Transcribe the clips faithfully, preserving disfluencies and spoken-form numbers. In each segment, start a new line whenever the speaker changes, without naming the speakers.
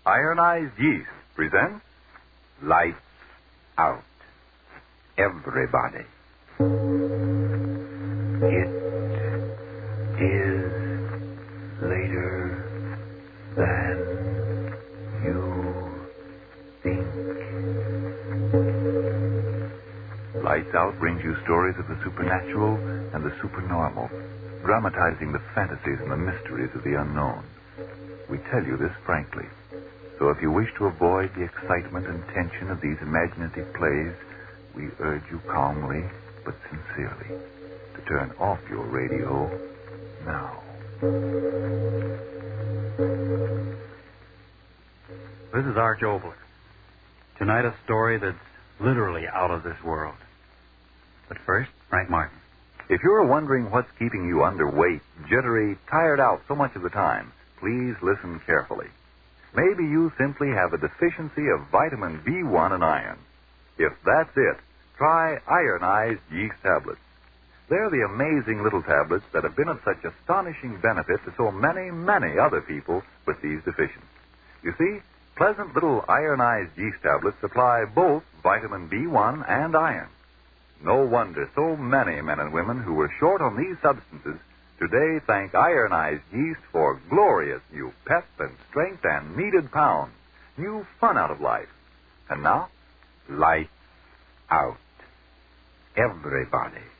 Ironized Yeast presents Lights Out. Everybody.
It is later than you think.
Lights Out brings you stories of the supernatural and the supernormal, dramatizing the fantasies and the mysteries of the unknown. We tell you this frankly. So if you wish to avoid the excitement and tension of these imaginative plays, we urge you calmly but sincerely to turn off your radio now.
This is Arch Obler. Tonight a story that's literally out of this world. But first, Frank Martin.
If you're wondering what's keeping you underweight, jittery, tired out so much of the time, please listen carefully. Maybe you simply have a deficiency of vitamin B one and iron. If that's it, try ironized yeast tablets. They're the amazing little tablets that have been of such astonishing benefit to so many, many other people with these deficiencies. You see, pleasant little ironized yeast tablets supply both vitamin B one and iron. No wonder so many men and women who were short on these substances today thank ironized yeast for glorious new pep and strength and needed pounds, new fun out of life. And now, lights out. Everybody.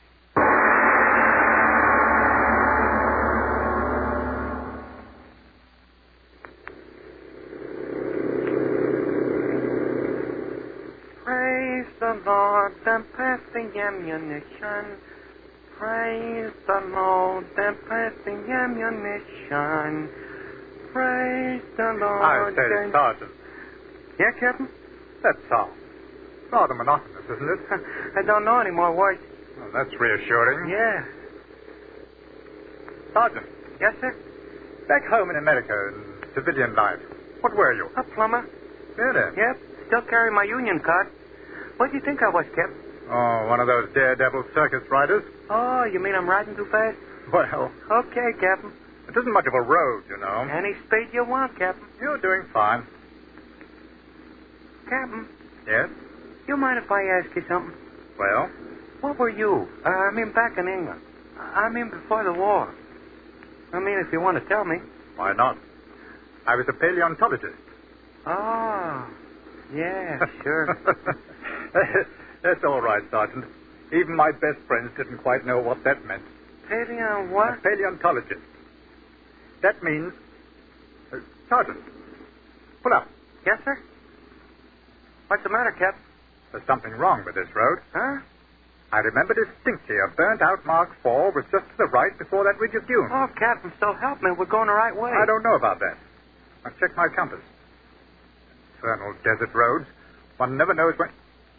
Praise the Lord, and pass the ammunition. Praise the Lord, and pass the ammunition. Praise the Lord.
I say,
and...
Sergeant,
Yeah, Captain?
that's all. Rather monotonous, isn't it?
I don't know any more words.
Well, that's reassuring.
Yeah.
Sergeant,
Yes, sir?
back home in America, in civilian life, what were you?
A plumber.
Really?
Yep. Still carry my union card. What do you think I was, Captain?
Oh, one of those daredevil circus riders?
Oh, you mean I'm riding too fast?
Well,
Okay, Captain.
it isn't much of a road, you know.
Any speed you want, Captain.
You're doing fine.
Captain,
Yes?
you mind if I ask you something?
Well?
What were you? Uh, I mean, back in England. I mean, before the war. I mean, if you want to tell me.
Why not? I was a paleontologist.
Oh, yeah, sure.
That's all right, Sergeant. Even my best friends didn't quite know what that meant.
Paleo
A
what?
paleontologist. That means... Uh, Sergeant, pull up.
Yes, sir? What's the matter, Captain?
There's something wrong with this road.
Huh?
I remember distinctly a burnt-out Mark four was just to the right before that ridge of dune.
Oh, Captain, so help me. We're going the right way.
I don't know about that. I've checked my compass. Infernal desert roads. One never knows when...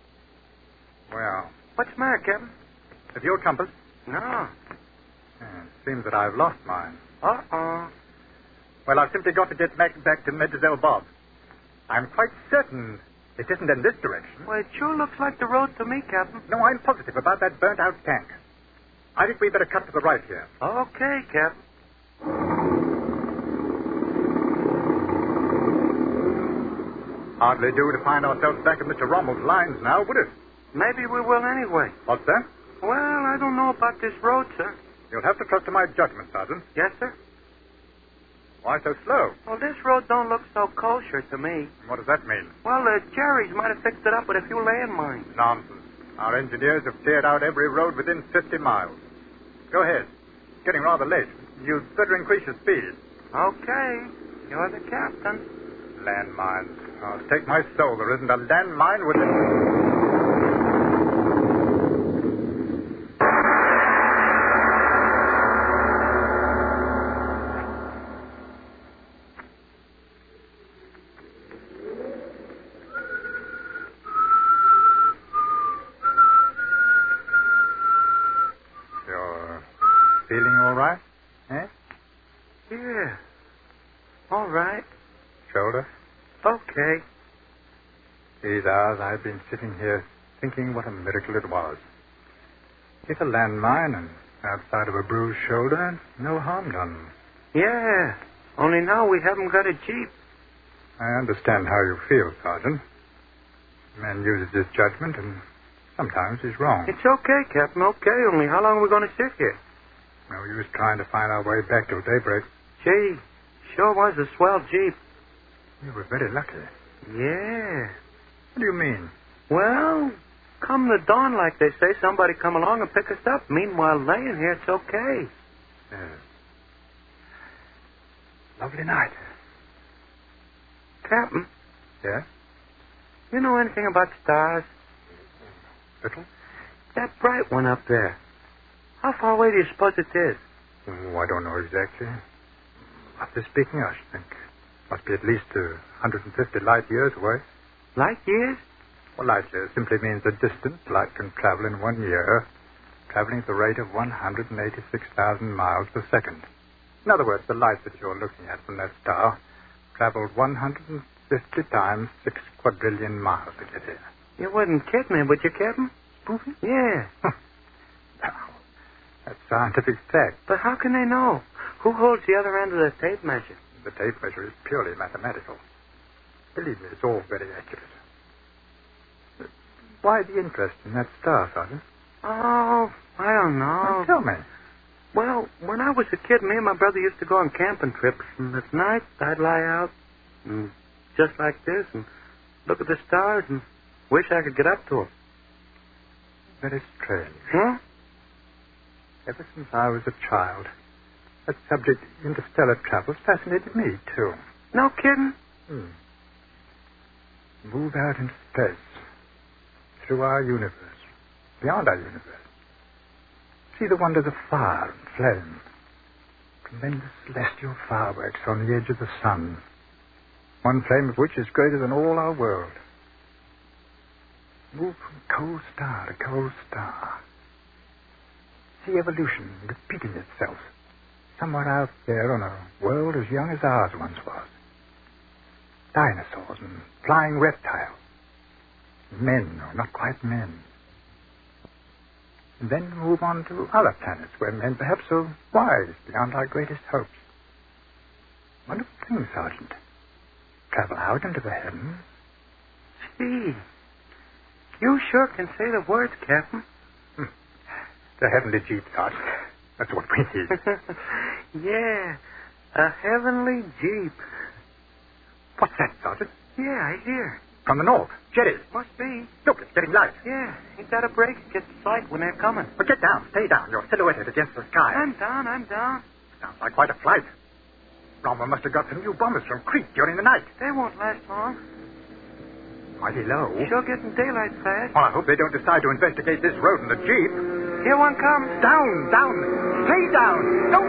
Well,
What's the matter, Captain?
have your compass?
No.
Yeah, it seems that I've lost mine.
Uh-oh.
Well, I've simply got to get back, back to Medzel Bob. I'm quite certain it isn't in this direction.
Well, it sure looks like the road to me, Captain.
No, I'm positive about that burnt-out tank. I think we better cut to the right here.
Okay, Captain.
Hardly do to find ourselves back in Mister Rommel's lines now, would it?
Maybe we will anyway.
What's that?
Well, I don't know about this road, sir.
You'll have to trust to my judgment, Sergeant.
Yes, sir?
Why so slow?
Well, this road don't look so kosher to me.
What does that mean?
Well, the Jerry's might have fixed it up with a few landmines.
Nonsense. Our engineers have cleared out every road within fifty miles. Go ahead. It's getting rather late. You'd better increase your speed.
Okay. You're the captain.
Landmines. I'll take my soul. There isn't a landmine within... Feeling all right? Eh?
Yeah. All right.
Shoulder?
Okay.
These hours I've been sitting here thinking what a miracle it was. Hit a landmine and outside of a bruised shoulder, no harm done.
Yeah. Only now we haven't got a jeep.
I understand how you feel, Sergeant. Man uses his judgment, and sometimes he's wrong.
It's okay, Captain, okay. Only how long are we going to sit here?
No use trying to find our way back till daybreak.
Gee, sure was a swell Jeep.
You were very lucky.
Yeah.
What do you mean?
Well, come the dawn, like they say, somebody come along and pick us up. Meanwhile, laying here, it's okay.
Yes. Lovely night.
Captain,
Yes?
you know anything about stars?
Little?
That bright one up there. How far away do you suppose it is?
Oh, I don't know exactly. After speaking, I should think. Must be at least uh, one hundred fifty light years away.
Light years?
Well, light years simply means the distance light can travel in one year, traveling at the rate of one hundred eighty-six thousand miles per second. In other words, the light that you're looking at from that star traveled one hundred fifty times six quadrillion miles to get here.
You wouldn't kid me, would you, Captain?
Spoofy?
Yeah.
Now, that's scientific fact.
But how can they know? Who holds the other end of the tape measure?
The tape measure is purely mathematical. Believe me, it's all very accurate. Why the interest in that star, Sergeant?
Oh, I don't know.
Well, tell me.
Well, when I was a kid, me and my brother used to go on camping trips, and at night I'd lie out, and just like this, and look at the stars, and wish I could get up to them.
Very strange.
Huh?
Ever since I was a child, that subject, interstellar travel, fascinated me, too.
No kidding?
Hmm. Move out into space, through our universe, beyond our universe. See the wonders of fire and flame. Tremendous celestial fireworks on the edge of the sun. One flame of which is greater than all our world. Move from cold star to cold star. See evolution repeating itself somewhere out there on a world as young as ours once was. Dinosaurs and flying reptiles. Men, or not quite men. And then move on to other planets where men perhaps are wise beyond our greatest hopes. Wonderful thing, Sergeant. Travel out into the heavens.
Gee, you sure can say the words, Captain.
Hmm. The heavenly jeep, Sergeant. That's what we need.
Yeah, a heavenly jeep.
What's that, Sergeant?
Yeah, I hear.
From the north. Jetty.
Must be.
Look, it's getting light.
Yeah, ain't that a break? It gets light when they're coming.
But get down. Stay down. You're silhouetted against the sky.
I'm down, I'm down.
Sounds like quite a flight. Bromwell must have got some new bombers from Crete during the night.
They won't last long.
Mighty low.
Sure getting daylight fast.
Well, I hope they don't decide to investigate this road in the jeep.
Here one comes.
Down, down. Stay down. Don't.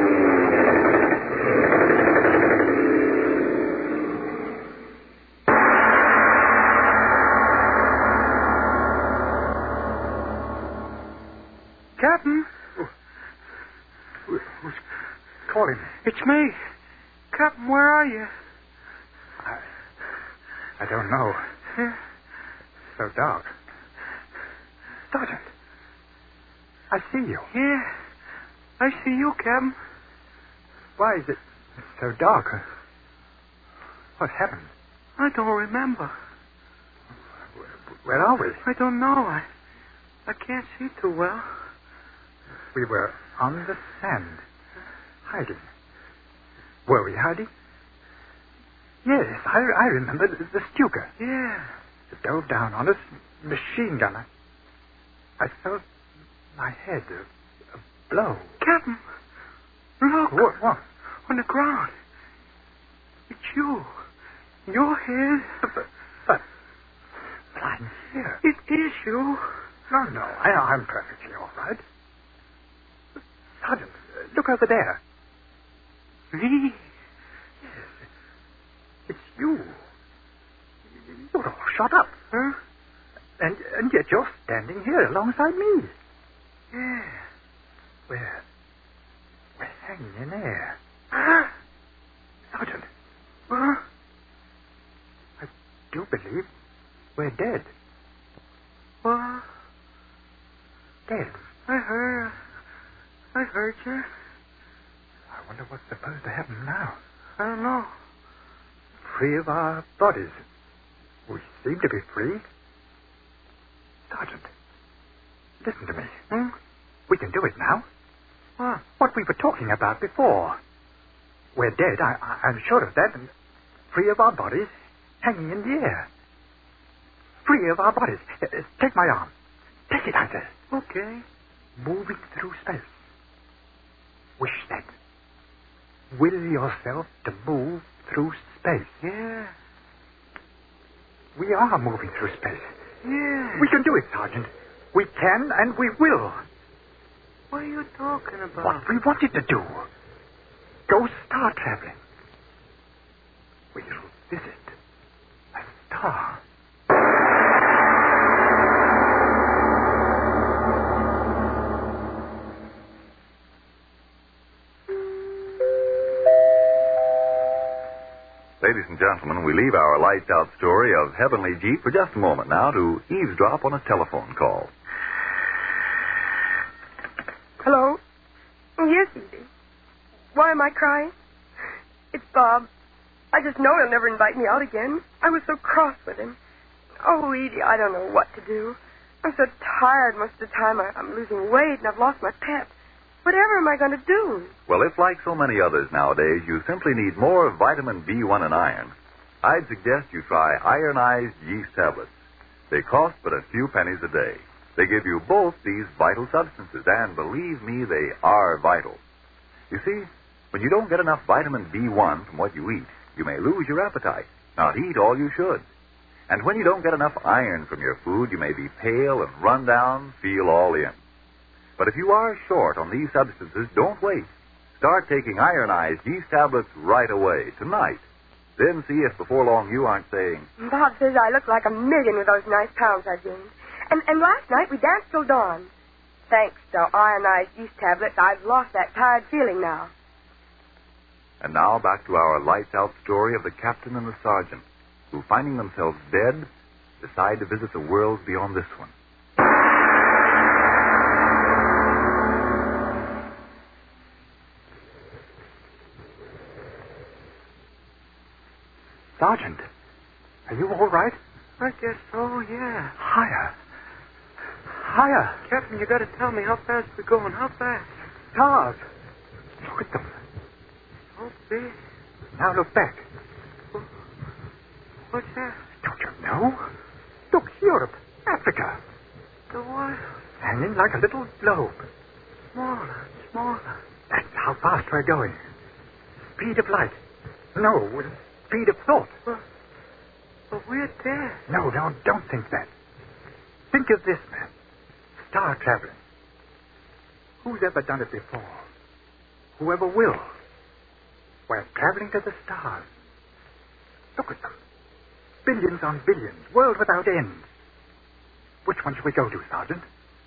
Captain,
Who- Who's calling me?
it's me. Captain, where are you?
I, I don't know.
Yeah.
So dark. Sergeant, I see you.
Yeah, I see you, Captain.
Why is it so dark? What happened?
I don't remember.
Where are we?
I don't know. I, I can't see too well.
We were on the sand, hiding. Were we hiding? Yes, I, I remember the, the Stuka.
Yeah.
It dove down on us, machine gunner. I felt my head a, a blow.
Captain, look.
What? What?
On the ground. It's you. Your head.
But, but lying here.
It is you.
No, no, I, I'm perfectly all right. Sergeant, look over there.
Me?
It's you. You're all shot up.
Huh?
And, and yet you're standing here alongside me.
Yeah.
We're, we're hanging in air.
Huh?
Sergeant,
Huh?
I do believe we're dead.
What?
Dead.
I heard. I heard you.
I wonder what's supposed to happen now.
I don't know.
free of our bodies. We seem to be free. Sergeant, listen to me.
Hmm?
We can do it now.
What?
What we were talking about before. We're dead, I, I, I'm sure of that, and free of our bodies, hanging in the air. Free of our bodies. Uh, uh, take my arm. Take it, I say.
Okay.
Moving through space. Wish that. Will yourself to move through space.
Yeah.
We are moving through space.
Yeah.
We can do it, Sergeant. We can and we will.
What are you talking about?
What we wanted to do. Go star traveling. We'll visit a star.
Ladies and gentlemen, we leave our lights-out story of Heavenly Jeep for just a moment now to eavesdrop on a telephone call.
Hello? Yes, Edie. Why am I crying? It's Bob. I just know he'll never invite me out again. I was so cross with him. Oh, Edie, I don't know what to do. I'm so tired most of the time. I, I'm losing weight and I've lost my pep. Whatever am I going to do?
Well, if, like so many others nowadays, you simply need more vitamin B one and iron, I'd suggest you try ironized yeast tablets. They cost but a few pennies a day. They give you both these vital substances, and believe me, they are vital. You see, when you don't get enough vitamin B one from what you eat, you may lose your appetite, not eat all you should. And when you don't get enough iron from your food, you may be pale and run down, feel all in. But if you are short on these substances, don't wait. Start taking ironized yeast tablets right away, tonight. Then see if before long you aren't saying,
Bob says I look like a million with those nice pounds I gained. And, and last night we danced till dawn. Thanks to ironized yeast tablets, I've lost that tired feeling now.
And now back to our lights-out story of the captain and the sergeant, who, finding themselves dead, decide to visit the world beyond this one.
Sergeant, are you all right?
I guess so, yeah.
Higher. Higher.
Captain, you got to tell me how fast we're going. How fast?
Stars. Look at them.
So big.
Now look back.
What's that?
Don't you know? Look, Europe, Africa.
The what?
Hanging like a little globe.
Smaller, smaller.
That's how fast we're going. Speed of light. No, speed of thought.
But, but we're dead.
No, no, don't think that. Think of this, man. Star traveling. Who's ever done it before? Whoever will. We're traveling to the stars. Look at them. Billions on billions. World without end. Which one should we go to, Sergeant?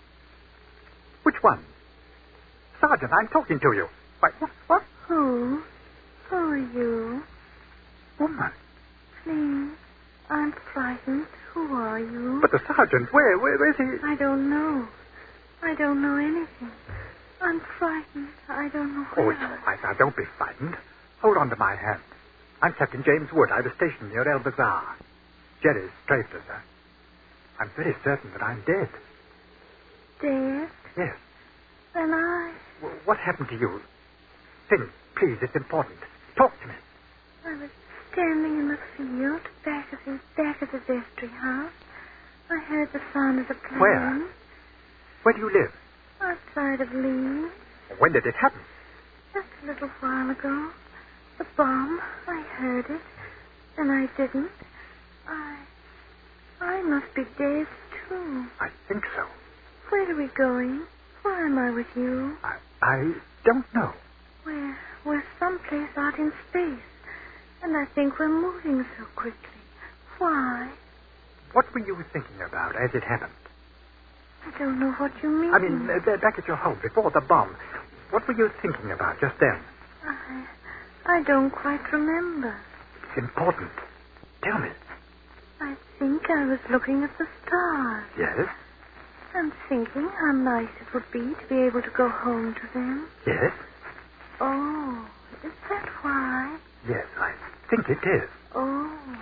Which one? Sergeant, I'm talking to you. Why, what? What?
Who? Who are you?
Woman.
Please, I'm frightened. Who are you?
But the sergeant, where, where, where's he?
I don't know. I don't know anything. I'm frightened. I don't know
Oh,
where.
it's all right. Now, don't be frightened. Hold on to my hand. I'm Captain James Wood. I was stationed near El Bazaar. Jerry's strafed us. Huh? I'm very certain that I'm dead.
Dead?
Yes.
Then I...
W- what happened to you? Think, please. It's important. Talk to me.
I was standing in the field back of the back of the vestry house. I heard the sound of the plane.
Where? Where do you live?
Outside of Lee.
When did it happen?
Just a little while ago. The bomb. I heard it. And I didn't. I... I must be dead, too.
I think so.
Where are we going? Why am I with you?
I, I don't know.
We're, we're someplace out in space. And I think we're moving so quickly. Why?
What were you thinking about as it happened?
I don't know what you mean.
I mean, uh, back at your home, before the bomb. What were you thinking about just then?
I... I don't quite remember.
It's important. Tell me.
I think I was looking at the stars.
Yes?
And thinking how nice it would be to be able to go home to them.
Yes?
Oh, is that why?
Yes, I think it is.
Oh,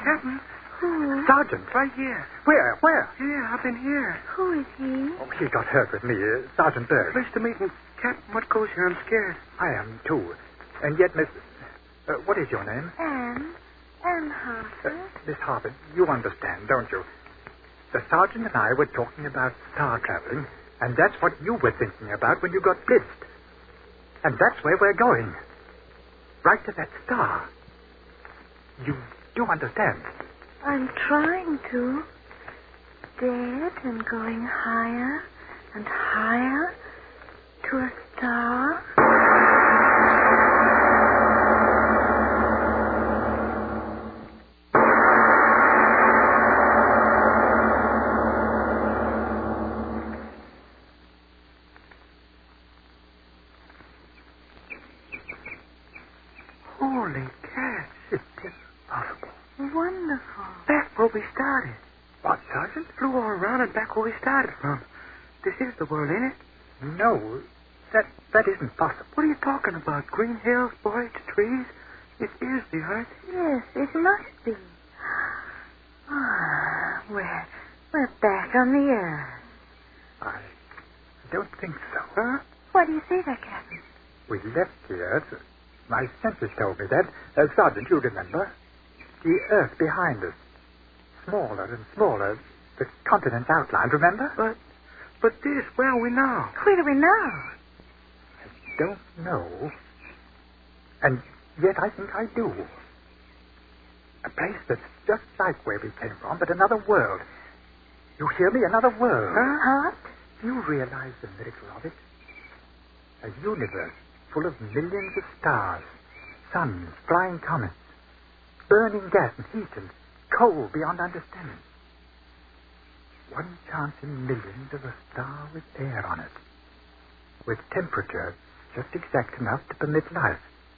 Captain.
Who?
Sergeant.
Right here.
Where? Where?
Here, I've been here.
Who is he?
Oh, he got hurt with me, uh, Sergeant Berg.
Pleased to meet him. Captain, what goes here? I'm scared.
I am, too. And yet, Miss... Uh, what is your name?
Anne. Anne
Uh,
Harper.
Miss Harper, you understand, don't you? The sergeant and I were talking about star traveling, and that's what you were thinking about when you got blitzed. And that's where we're going. Right to that star. You do understand?
I'm trying to. Dead and going higher and higher to a star.
Holy cats.
It is possible.
Wonderful.
Back where we started.
What, Sergeant?
Flew all around and back where we started from. This is the world, ain't it?
No, that that isn't possible.
What are you talking about? Green hills, boys, trees? It is the earth.
Yes, it must be. Ah, we're, we're back on the earth.
I don't think so.
Huh?
Why do you say that, Captain?
We left the Earth. My senses told me that. Uh, Sergeant, you remember? The Earth behind us. Smaller and smaller. The continents outlined, remember?
But, but this, where are we now?
Where do we know?
I don't know. And yet I think I do. A place that's just like where we came from, but another world. You hear me? Another world.
Huh?
You realize the miracle of it? A universe full of millions of stars, suns, flying comets, burning gas and heat and coal beyond understanding. One chance in millions of a star with air on it, with temperature just exact enough to permit life.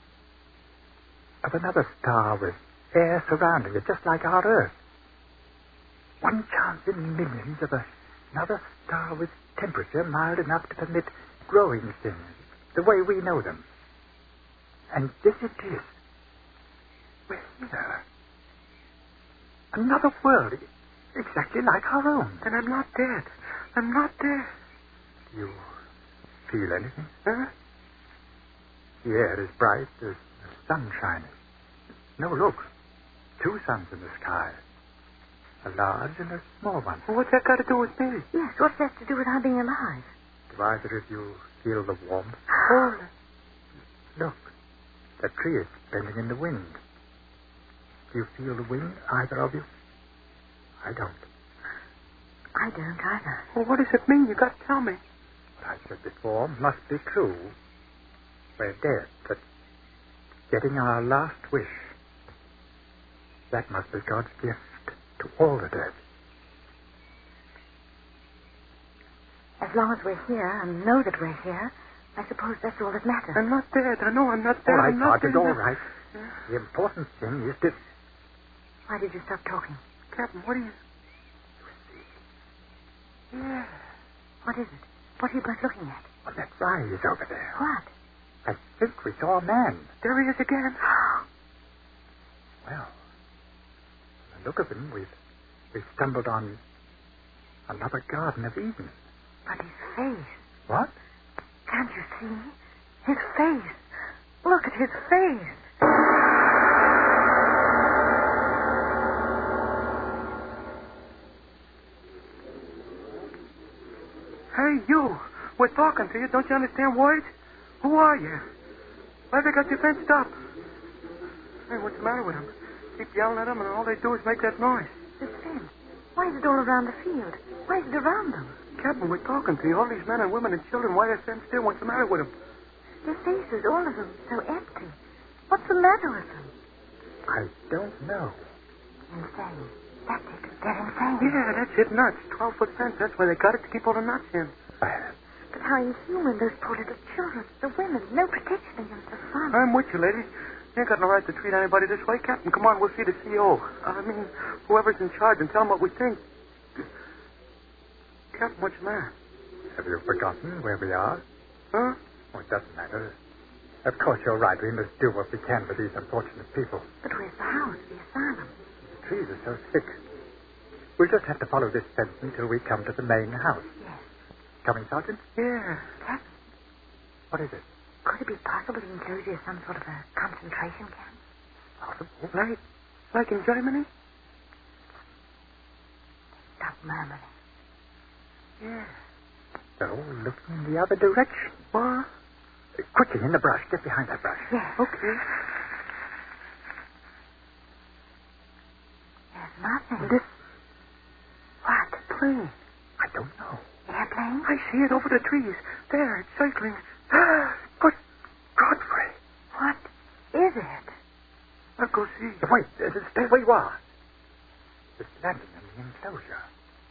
Of another star with air surrounding it, just like our Earth. One chance in millions of a, another star with temperature mild enough to permit growing things the way we know them. And this it is. We're here. Another world, exactly like our own.
And I'm not dead. I'm not dead.
Do you feel anything?
Huh?
The air is bright, there's the sun shining. No, look. Two suns in the sky. A large and a small one.
Well, what's that got to do with me?
Yes, what's that to do with our being alive?
Do either of you feel the warmth?
Holy.
Look. The tree is bending in the wind. Do you feel the wind, either of you? I don't.
I don't either.
Well, what does it mean? You got to tell me.
What I said before must be true. We're dead, but getting our last wish. That must be God's gift to all the dead.
As long as we're here and know that we're here, I suppose that's all that matters.
I'm not dead. I know I'm not dead.
All right,
I'm not
Sergeant,
dead.
all right. The important thing is to...
Why did you stop talking?
Captain, what are you... Yeah.
What is it? What are you both looking at?
On that rise over there.
What?
I think we saw a man.
There he is again.
Well, from the look of him, we've, we've stumbled on another Garden of Eden.
But his face.
What?
Can't you see? His face. Look at his face.
Hey, you. We're talking to you. Don't you understand words? Who are you? Why they got you fenced up? Hey, what's the matter with them? Keep yelling at them, and all they do is make that noise.
This fence. Why is it all around the field? Why is it around them?
Captain, we're talking to you. All these men and women and children, why are they standing still? What's the matter with them?
Their faces, all of them, so empty. What's the matter with them?
I don't know.
Insane. That's it. They're insane.
Yeah, that's it, nuts. Twelve-foot fence. That's why they got it, to keep all the nuts in.
Bad.
But how inhuman, those poor little children, the women, no protection against the sun.
I'm with you, lady. You ain't got no right to treat anybody this way. Captain, come on, we'll see the C O. I mean, whoever's in charge, and tell him what we think. Captain, what's the matter?
Have you forgotten where we are?
Huh?
Oh, it doesn't matter. Of course, you're right. We must do what we can for these unfortunate people.
But where's the house, the asylum?
The trees are so thick. We'll just have to follow this fence until we come to the main house.
Yes.
Coming, Sergeant?
Yeah.
Captain,
What is it?
could it be possible the enclosure is some sort of a concentration camp?
Possible.
Like, like in Germany?
Stop murmuring.
Yeah.
They're all looking in the other direction.
What?
Uh, quickly, in the brush. Get behind that brush.
Yes.
Okay.
There's nothing.
This
What?
plane.
I don't know.
Airplane?
I see it over the trees. There, it's circling. But, Godfrey.
What is it?
I'll go see.
Wait, uh, stay where you are. It's landing in the enclosure.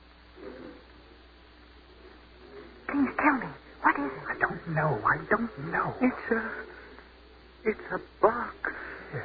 Please tell me. What is it?
I don't know. I don't know.
It's a... It's a box.
Yes.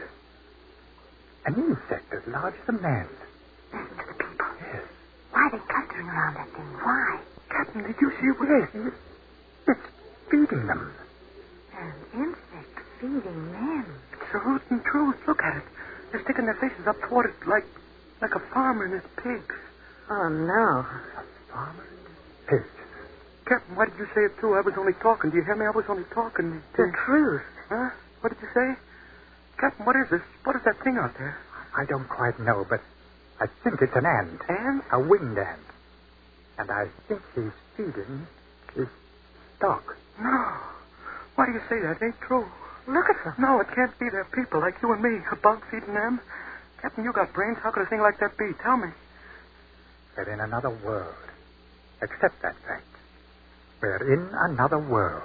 An insect as large as a man.
Listen to the people.
Yes.
Why are they clustering around that thing? Why?
Captain, did you see what...
Yes, it's, it's feeding them.
An insect feeding men.
It's a rootin' truth. Look at it. They're sticking their faces up toward it like... like a farmer and his pigs.
Oh, no.
A farmer and his pigs.
Captain, why did you say it too? I was only talking. Do you hear me? I was only talking.
The truth.
Huh? What did you say? Captain, what is this? What is that thing out there?
I don't quite know, but I think it's an ant.
Ant?
A winged ant. And I think he's feeding his stock.
No. Why do you say that? It ain't true.
Look at them.
No, it can't be. They're people like you and me. A bug feeding them. Captain, you got brains. How could a thing like that be? Tell me.
They're in another world. Accept that fact. We're in another world.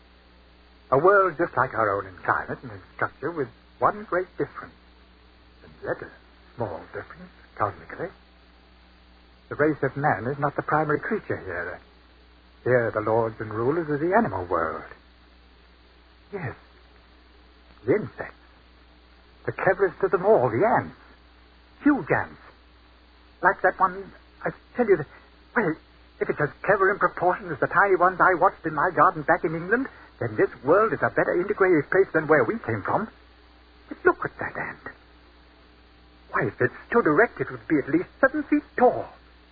A world just like our own in climate and in structure, with one great difference. And yet a small difference, cosmically. The race of man is not the primary creature here. Here the lords and rulers of the animal world. Yes, the insects. The cleverest of them all, the ants. Huge ants. Like that one, I tell you, that, well, if it's as clever in proportion as the tiny ones I watched in my garden back in England, then this world is a better integrated place than where we came from. But look at that ant. Why, if it stood erect, it would be at least seven feet tall.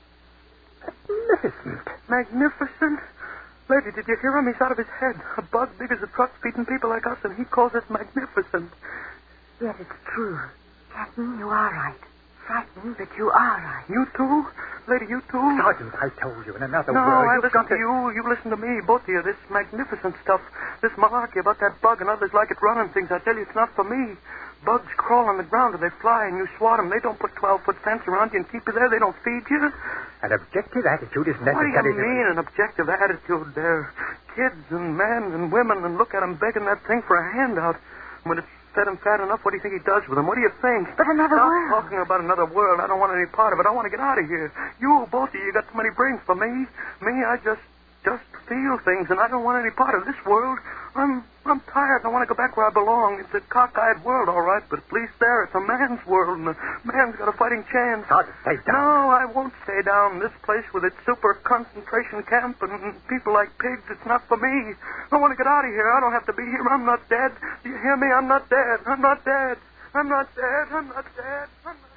Magnificent.
Magnificent? Lady, did you hear him? He's out of his head. A bug big as a truck feeding people like us, and he calls us magnificent.
Yes, it's true. Captain, you are right. Frightening, but you are right.
You too? Lady, you too?
Sergeant, I told you, in another
No,
world...
I
you've
listen
got
to you. You listen to me, both of you. This magnificent stuff, this malarkey about that bug and others like it running things. I tell you, it's not for me. Bugs crawl on the ground or they fly and you swat them. They don't put twelve-foot fence around you and keep you there. They don't feed you.
An objective attitude is
What do
necessary.
you mean, an objective attitude? They're kids and men and women, and look at them begging that thing for a handout. When it's fed him fat enough, what do you think he does with them? What do you think?
But another
Stop
world.
talking about another world. I don't want any part of it. I want to get out of here. You, both of you, got too many brains for me. Me, I just, just feel things, and I don't want any part of this world. I'm, I'm tired. I want to go back where I belong. It's a cockeyed world, all right, but at least there, it's a man's world, and a man's got a fighting chance.
Sergeant, stay down.
No, I won't stay down. This place with its super concentration camp and people like pigs, it's not for me. I want to get out of here. I don't have to be here. I'm not dead. Do you hear me? I'm not dead. I'm not dead. I'm not dead. I'm not dead. I'm not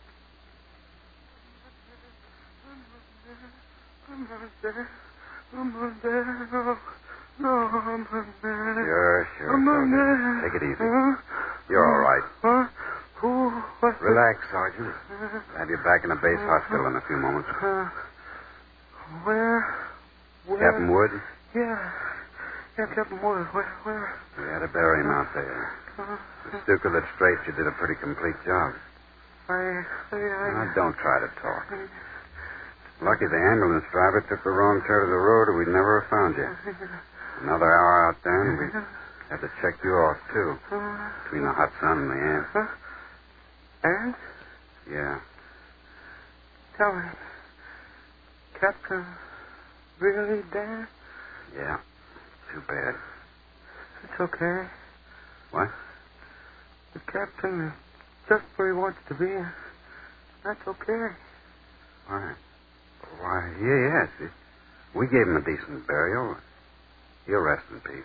I'm not dead. I'm not dead. No, no, I'm not dead.
Sure, sure,
I'm not
Sergeant.
dead.
Take it easy.
Huh?
You're all right.
Huh? Who? What?
Relax, Sergeant. Have you back in the base hospital in a few moments.
Uh, where? Where?
Captain Wood,
Yeah. Yeah, Captain Wood. Where? Where?
we had to bury him out there.
Uh,
The Stuka that straight, you did a pretty complete job.
I. I. I.
Now, don't try to talk. Lucky the ambulance driver took the wrong turn of the road, or we'd never have found you. Another hour out there, and we'd have to check you off, too.
Uh,
Between the hot sun and the ants.
huh? And?
Yeah.
Tell me. Captain really dead?
Yeah. Too bad.
It's okay.
What?
The captain is just where he wants to be. That's okay.
Why? Why, yeah, yes. We gave him a decent burial. He'll rest in peace.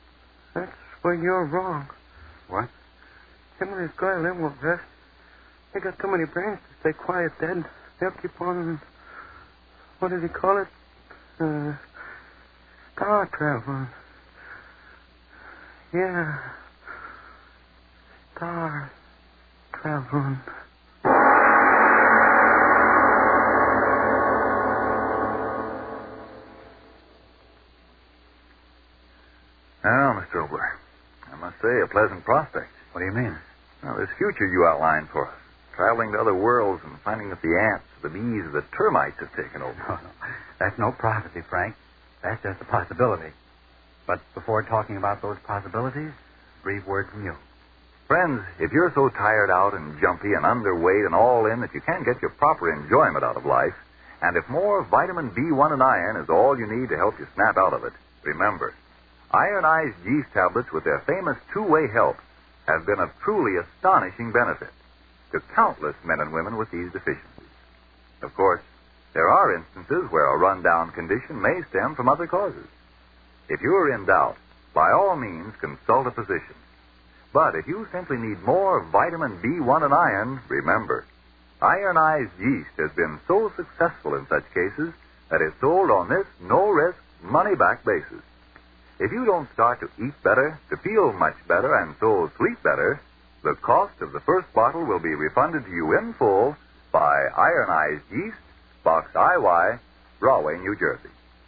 That's where you're wrong.
What?
Him and his guy Lim will rest. They got too many brains to stay quiet, Dad. They'll keep on. What does he call it? Uh, star traveling. Yeah. Star traveling.
Now, Mister Obler, I must say, a pleasant prospect.
What do you mean?
Now, this future you outlined for us, traveling to other worlds and finding that the ants, the bees, the termites have taken over.
No, no. That's no prophecy, Frank. That's just a possibility. But before talking about those possibilities, a brief word from you.
Friends, if you're so tired out and jumpy and underweight and all in that you can't get your proper enjoyment out of life, and if more vitamin B one and iron is all you need to help you snap out of it, remember, ironized yeast tablets with their famous two-way help have been of truly astonishing benefit to countless men and women with these deficiencies. Of course, there are instances where a rundown condition may stem from other causes. If you're in doubt, by all means consult a physician. But if you simply need more vitamin B one and iron, remember, ironized yeast has been so successful in such cases that it's sold on this no-risk, money-back basis. If you don't start to eat better, to feel much better, and so sleep better, the cost of the first bottle will be refunded to you in full by Ironized Yeast, Box I Y, Rahway, New Jersey.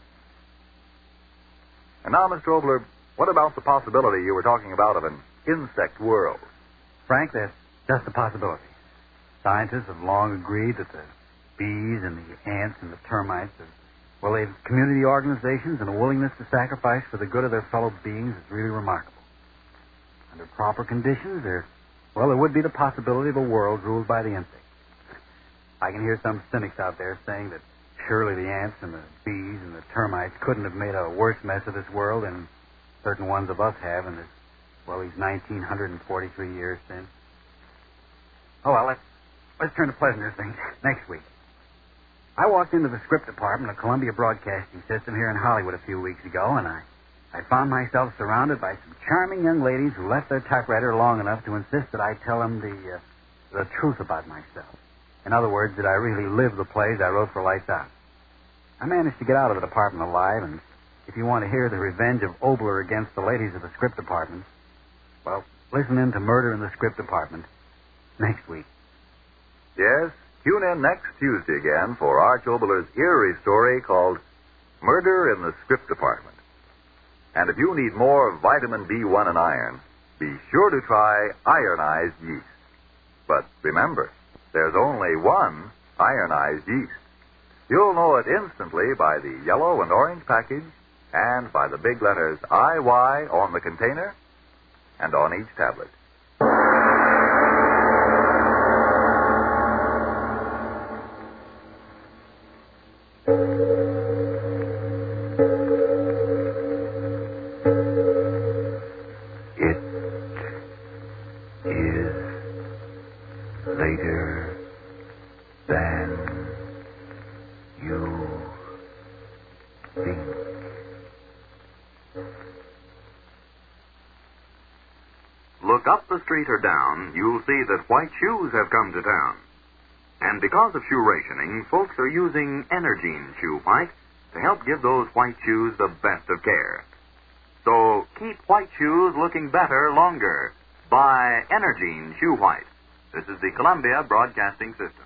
And now, Mister Obler, what about the possibility you were talking about of an insect world?
Frank, that's just a possibility. Scientists have long agreed that the bees and the ants and the termites have, well, they've community organizations and a willingness to sacrifice for the good of their fellow beings is really remarkable. Under proper conditions, there, well, there would be the possibility of a world ruled by the insects. I can hear some cynics out there saying that surely the ants and the bees and the termites couldn't have made a worse mess of this world than certain ones of us have in this, well, these nineteen forty-three years since. Oh, well, let's, let's turn to pleasanter things next week. I walked into the script department of Columbia Broadcasting System here in Hollywood a few weeks ago, and I, I found myself surrounded by some charming young ladies who left their typewriter long enough to insist that I tell them the, uh, the truth about myself. In other words, that I really live the plays I wrote for Lights Out. I managed to get out of the department alive, and if you want to hear the revenge of Obler against the ladies of the script department, well, listen in to Murder in the Script Department next week.
Yes, tune in next Tuesday again for Arch Obler's eerie story called Murder in the Script Department. And if you need more vitamin B one and iron, be sure to try ironized yeast. But remember, there's only one ironized yeast. You'll know it instantly by the yellow and orange package and by the big letters I Y on the container and on each tablet.
It is later than you think.
Look up the street or down, you'll see that white shoes have come to town. And because of shoe rationing, folks are using Energine Shoe White to help give those white shoes the best of care. So keep white shoes looking better longer. Buy Energine Shoe White. This is the Columbia Broadcasting System.